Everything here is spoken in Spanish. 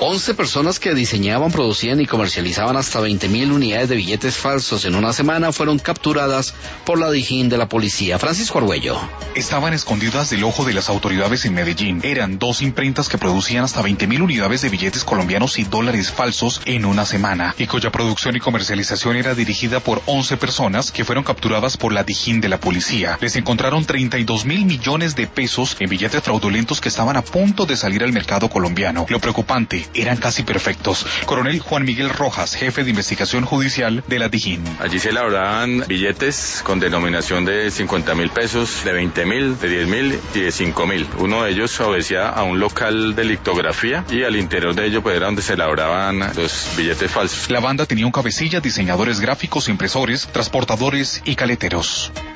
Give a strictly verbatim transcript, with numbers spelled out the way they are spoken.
once personas que diseñaban, producían y comercializaban hasta veinte mil unidades de billetes falsos en una semana fueron capturadas por la Dijín de la policía. Francisco Argüello. Estaban escondidas del ojo de las autoridades en Medellín. Eran dos imprentas que producían hasta veinte mil unidades de billetes colombianos y dólares falsos en una semana, y cuya producción y comercialización era dirigida por once personas que fueron capturadas por la Dijín de la policía. Les encontraron treinta y dos mil millones de pesos en billetes fraudulentos que estaban a punto de salir al mercado colombiano. Lo preocupante, eran casi perfectos. Coronel Juan Miguel Rojas, jefe de investigación judicial de la Dijín. Allí se elaboraban billetes con denominación de cincuenta mil pesos, de veinte mil, de diez mil y de cinco mil. Uno de ellos obedecía a un local de litografía y al interior de ello pues era donde se elaboraban los billetes falsos. La banda tenía un cabecilla, diseñadores gráficos, impresores, transportadores y caleteros.